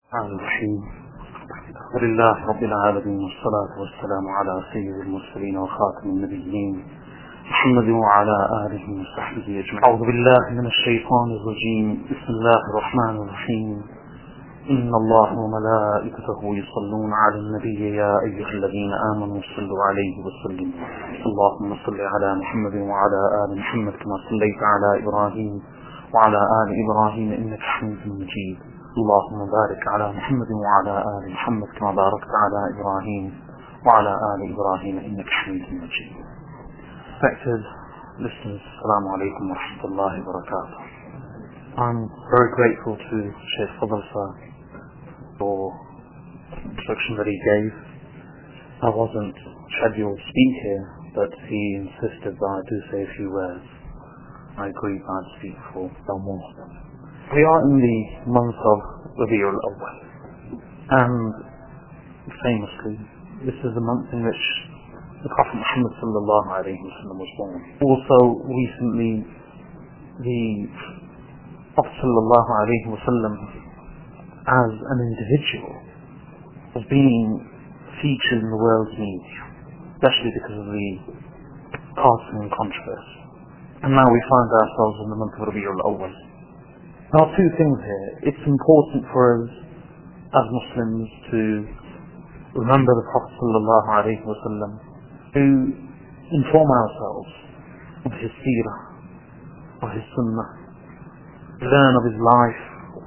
الرحيم. ولله رب العالمين، والصلاة والسلام على سيد المرسلين وخاتم النبيين محمد وعلى آله وصحبه أجمعين. أعوذ بالله من الشيطان الرجيم. بسم الله الرحمن الرحيم. إن الله وملائكته يصلون على النبي يا أيها الذين آمنوا صلوا عليه وسلموا. اللهم صل على محمد وعلى آل محمد كما صليت على إبراهيم وعلى آل إبراهيم إنك حميد مجيد. اللهم بارك على محمد وعلى آل محمد كما باركت على إبراهيم وعلى آل إبراهيم إنك حميد مجيد. Respected listeners, Assalamu alaikum wa rahmatullahi wa barakatuh. I'm very grateful to Shaykh Fadl Sir for the instruction that he gave. I wasn't scheduled to speak here, but he insisted that I do say a few words. I agreed I'd speak for no more. We are in the month of Rabi' al-Awwal, and famously, this is the month in which the Prophet Muhammad sallallahu alayhi wa sallam was born. Also, recently, the Prophet sallallahu alayhi wa sallam, as an individual, was being featured in the world's media, especially because of the Qasim controversy. And now we find ourselves in the month of Rabi' al-Awwal. There are two things here. It's important for us as Muslims to remember the Prophet sallallahu alayhi wa sallam, to inform ourselves of his seerah, of his sunnah, to learn of his life.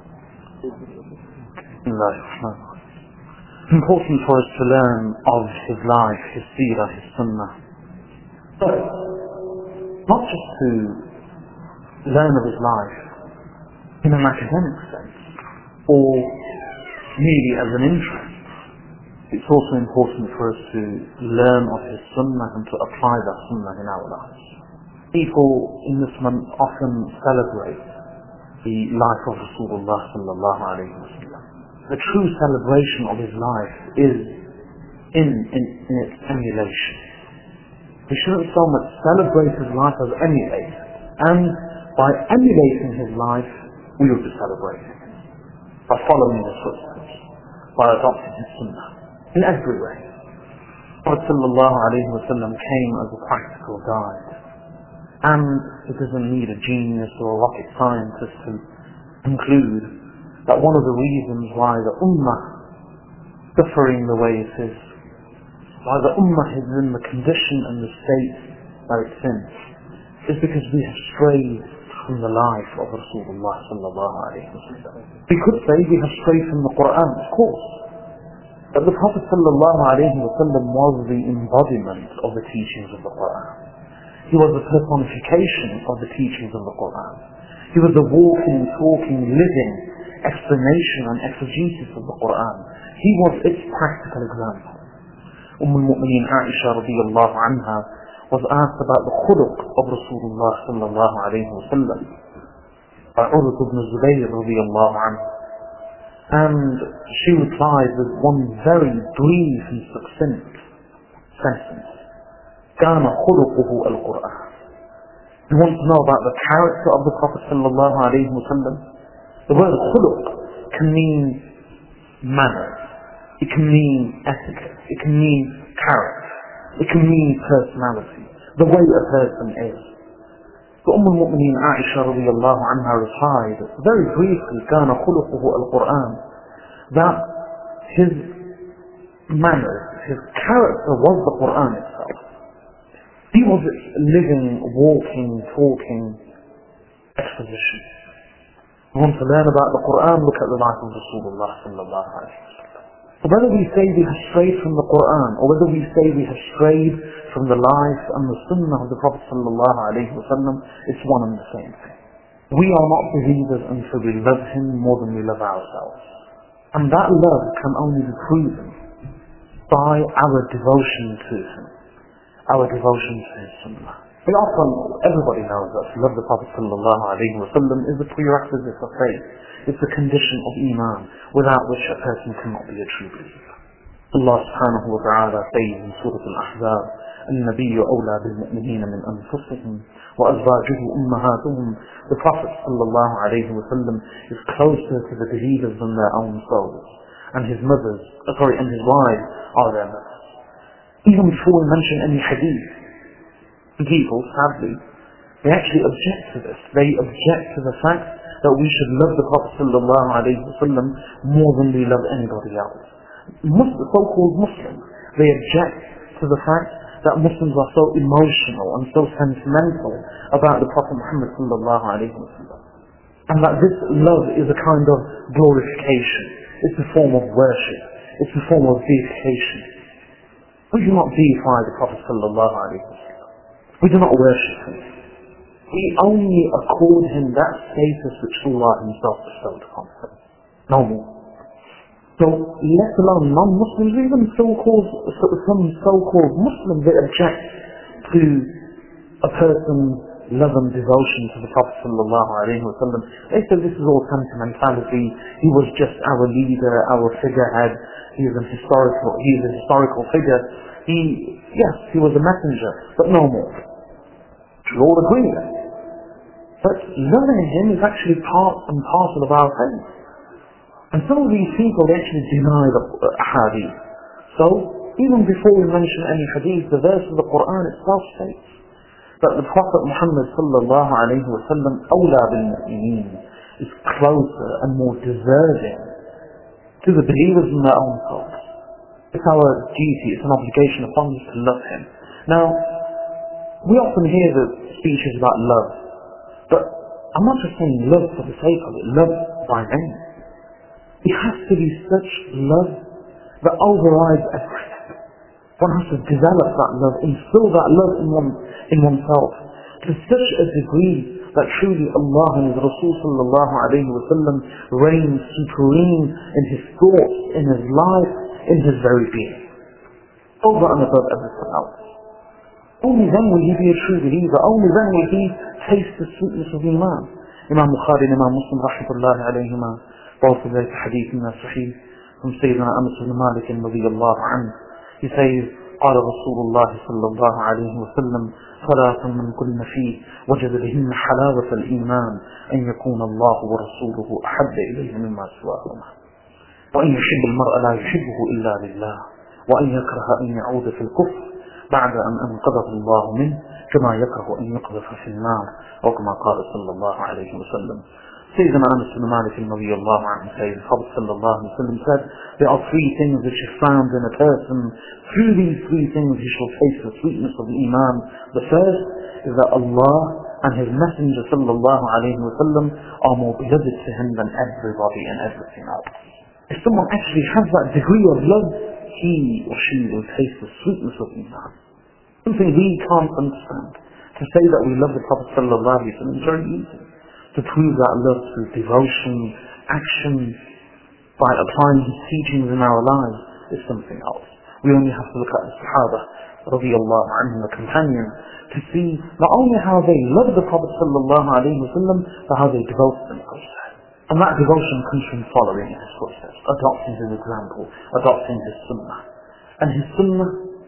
It's important for us to learn of his life, his seerah, his sunnah. But not just to learn of his life in an academic sense, or merely as an interest. It's also important for us to learn of his sunnah and to apply that sunnah in our lives. People in this month often celebrate the life of Rasulullah sallallahu alayhi wa sallam. The true celebration of his life is in its emulation. We shouldn't so much celebrate his life as emulate, and by emulating his life, we will be celebrating by following his footsteps, by adopting his sunnah in every way. Prophet sallallahu alayhi wa sallam came as a practical guide, and it doesn't need a genius or a rocket scientist to conclude that one of the reasons why the ummah suffering the way it is, why the ummah is in the condition and the state that it's in, is because we have strayed from the life of Rasulullah sallallahu alayhi wa sallam. We could say we have strayed from the Quran, of course. But the Prophet sallallahu alayhi wa sallam was the embodiment of the teachings of the Quran. He was the personification of the teachings of the Quran. He was the walking, talking, living explanation and exegesis of the Quran. He was its practical example. al-Mu'mineen Aisha radiyallahu anha was asked about the khuluq of Rasulullah sallallahu alayhi wa sallam by Urwa ibn Zubayr radiyallahu anhu. And she replied with one very brief and succinct sentence: كان خلقه القرآن. You want to know about the character of the Prophet sallallahu alayhi wa sallam? The word khuluq can mean manners, it can mean etiquette, it can mean character, it can mean personality, the way a person is. So al-Mu'mineen Aisha radiyallahu anha replied very briefly, كان خلقه القرآن, that his manners, his character was the Quran itself. He was its living, walking, talking exposition. You want to learn about the Quran, look at the life of Rasulullah sallallahu alayhi wa sallam. So whether we say we have strayed from the Quran, or whether we say we have strayed from the life and the sunnah of the Prophet sallallahu alayhi wa sallam, it's one and the same thing. We are not believers until we love him more than we love ourselves. And that love can only be proven by our devotion to him, our devotion to his sunnah. Everybody knows that to love the Prophet sallallahu alayhi wa sallam is the prerequisite of faith. It's the condition of Iman, without which a person cannot be a true believer. Allah subhanahu wa ta'ala says in Surah Al-Ahzab, النبي أولى بالمؤمنين من أنفسهم وَأَزْوَاجُهُ أُمَّهَاتُهُم. The Prophet ﷺ is closer to the believers than their own souls. And his and his wives are their mothers. Even before we mention any hadith, people, sadly, they actually object to this. They object to the fact that we should love the Prophet ﷺ more than we love anybody else. So-called Muslims, they object to the fact that Muslims are so emotional and so sentimental about the Prophet Muhammad ﷺ. And that this love is a kind of glorification. It's a form of worship. It's a form of deification. We do not deify the Prophet ﷺ. We do not worship him. We only accord him that status which Allah himself bestowed upon him. No more. So, let alone non-Muslims, even some so-called Muslims, they object to a person's love and devotion to the Prophet ﷺ. They say this is all sentimentality. He was just our leader, our figurehead. He is a historical figure. He was a messenger, but no more. We all agree with that. But loving him is actually part and parcel of our faith. And some of these people, they actually deny the hadith. So, even before we mention any hadith, the verse of the Quran itself states that the Prophet Muhammad sallallahu alayhi wa sallam, awla bil mu'mineen, is closer and more deserving to the believers in their own souls. It's our duty, it's an obligation upon us to love him. Now, we often hear the speeches about love, but I'm not just saying love for the sake of it, love by name. It has to be such love that overrides everything. One has to develop that love, instill that love in oneself to such a degree that truly Allah and His Rasul sallallahu alayhi wa sallam reigns supreme in his thoughts, in his life, in his very being. Over and above everything else. Only then will he be a true believer. Only then will he taste the sweetness of Iman. Imam Bukhari and Imam Muslim rahmatullahi alayhima both of their hadith in their sahih from Sayyidina Anas ibn Malik radiyallahu anhu. He says, قال رسول الله صلى الله عليه وسلم ثلاث من كن فيه وجد بهن حلاوة الإيمان أن يكون الله ورسوله أحب إليه مما سواهما وأن يحب المرء لا يحبه إلا لله وأن يكره أن يعود في الكفر بعد أن أنقذه الله منه كما يكره أن يقذف في النار وكما قال صلى الله عليه وسلم. Sayyidina Anas ibn Malik radiyallahu anhu says, Prophet sallallahu alayhi wa sallam said, there are three things which are found in a person. Through these three things he shall taste the sweetness of the Iman. The first is that Allah and His Messenger sallallahu alayhi wa sallam are more beloved to him than everybody and everything else. If someone actually has that degree of love, he or she will taste the sweetness of Iman. Something we can't understand. To say that we love the Prophet sallallahu alayhi wa sallam is very easy. To prove that love through devotion, action, by applying his teachings in our lives is something else. We only have to look at the Sahaba, radiyallahu anhum, the companions, to see not only how they loved the Prophet sallallahu alayhi wa sallam, but how they devoted themselves to him. And that devotion comes from following his footsteps, adopting his example, adopting his sunnah. And his sunnah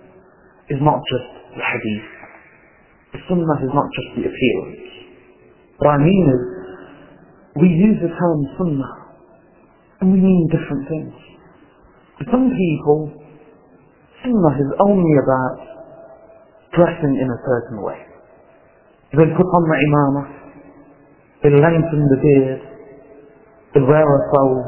is not just the hadith. His sunnah is not just the appearance. What I mean is, we use the term sunnah, and we mean different things. For some people, sunnah is only about dressing in a certain way. They put on the imamah, they lengthen the beard, they wear a thobe,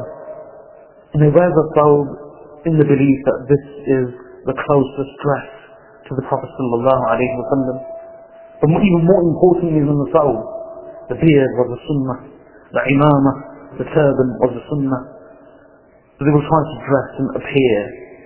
and they wear the thobe in the belief that this is the closest dress to the Prophet sallallahu alayhi wa sallam. But even more importantly than the thobe, the beard was the sunnah. The imamah, the turban was the sunnah. So they will try to dress and appear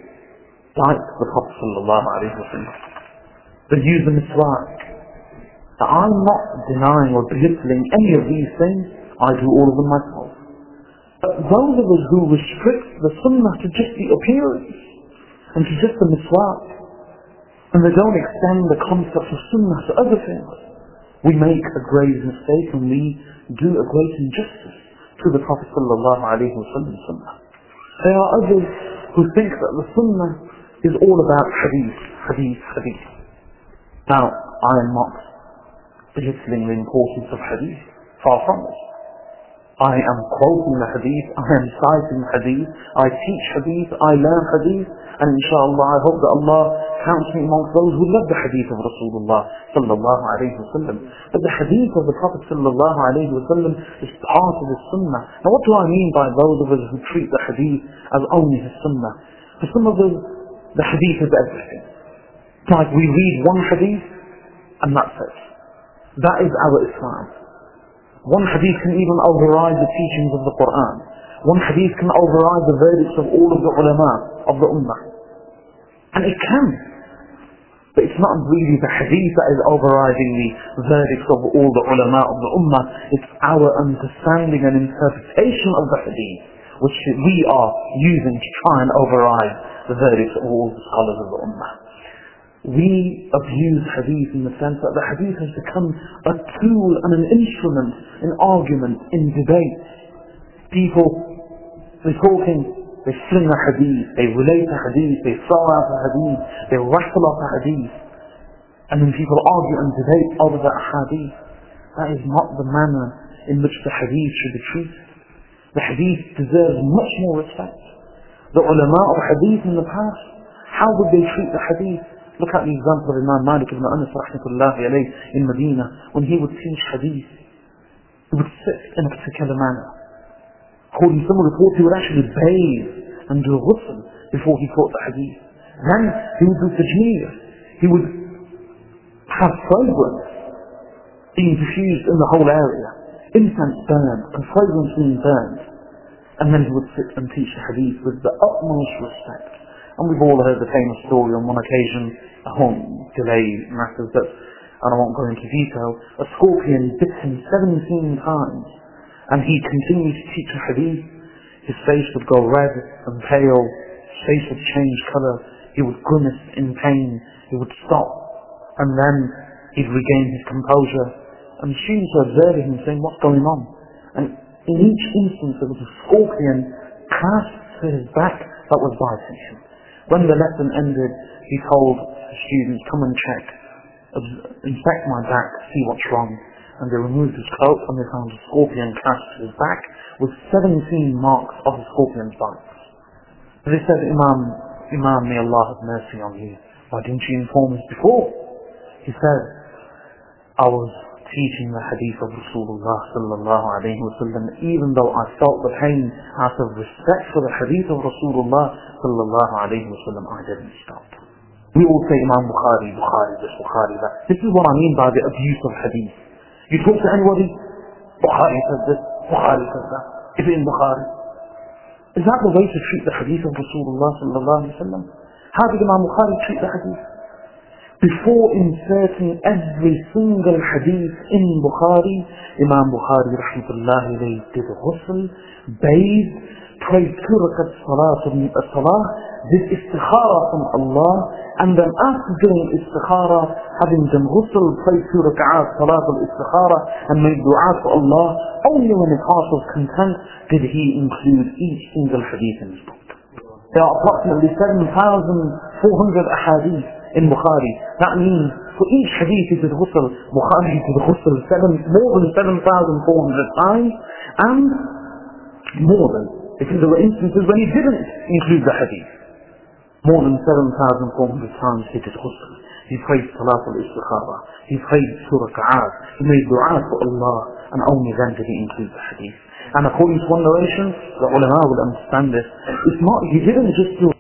like the Prophet sallallahu alayhi wa sallam. They use the miswak. Now I'm not denying or belittling any of these things. I do all of them myself. But those of us who restrict the sunnah to just the appearance and to just the miswak, and they don't extend the concept of sunnah to other things, we make a grave mistake and we do a great injustice to the Prophet sallallahu alayhi wa sallam sunnah. There are others who think that the sunnah is all about hadith. Now, I am not belittling the importance of hadith. Far from it. I am quoting the hadith, I am citing hadith, I teach hadith, I learn hadith, and inshallah I hope that Allah counts me amongst those who love the hadith of Rasulullah sallallahu alayhi wa sallam. But the hadith of the Prophet sallallahu alayhi wa sallam is part of his sunnah. Now what do I mean by those of us who treat the hadith as only his sunnah? For some of us, the hadith is everything. It's like we read one hadith, and that's it. That is our Islam. One hadith can even override the teachings of the Quran. One hadith can override the verdicts of all of the ulama of the ummah. And it can. But it's not really the hadith that is overriding the verdicts of all the ulama of the ummah. It's our understanding and interpretation of the hadith, which we are using to try and override the verdicts of all the scholars of the ummah. We abuse hadith in the sense that the hadith has become a tool and an instrument in argument, in debate. People, they're talking, they sling a hadith, they relate a hadith, they throw out a hadith, they rattle off a hadith, and then people argue and debate over that hadith. That is not the manner in which the hadith should be treated. The hadith deserves much more respect. The ulama of hadith in the past, how would they treat the hadith? Look at the example of Imam Malik ibn Anas rahmatullahi alayhi in Medina. When he would teach hadith, he would sit in a particular manner. According to some reports, he would actually bathe and do ghusl before he taught the hadith. Then he would do tajmeer. He would have fragrance being diffused in the whole area. Incense burned and fragrance being burned. And then he would sit and teach the hadith with the utmost respect. And we've all heard the famous story on one occasion, I won't delay matters, but I won't go into detail. A scorpion bit him 17 times, and he continued to teach the hadith. His face would go red and pale, his face would change colour, he would grimace in pain, he would stop, and then he'd regain his composure. And the students were observing him saying, what's going on? And in each instance there was a scorpion clasped to his back that was biting him. When the lesson ended, he told the students, come and check, inspect my back, see what's wrong. And they removed his coat and they found a scorpion clasped to his back with 17 marks of the scorpion's bites. They said, Imam, may Allah have mercy on you. Why didn't you inform us before? He said, I was teaching the hadith of Rasulullah sallallahu alayhi wa sallam, even though I felt the pain out of respect for the hadith of Rasulullah sallallahu alayhi wa sallam, I didn't stop. We all say Imam Bukhari, Bukhari this, Bukhari that. This is what I mean by the abuse of hadith. You talk to anybody, Bukhari says this, Bukhari says that. Is it in Bukhari? Is that the way to treat the hadith of Rasulullah sallallahu alayhi wa sallam? How did Imam Bukhari treat the hadith? Before inserting every single hadith in Bukhari, Imam Bukhari rahmatullahi alayhi did ghusl, bathed, prayed 2 rakat salah, did istikhara from Allah, and then after doing istikhara, having done ghusl, prayed 2 rak'at salat al-istikhara, and made dua to Allah, only when his heart was content did he include each single hadith in his book. There are approximately 7,400 ahadith in Bukhari. That means for each hadith he did ghusl, Bukhari did ghusl more than 7,400 times, and more than, because there were instances when he didn't include the hadith. More than 7,400 times he did ghusl. He prayed salat al-istikhara. He prayed 2 rak'at. He made dua to Allah, and only then did he include the hadith. And according to one narration, the ulama will understand this. It's not, he didn't just do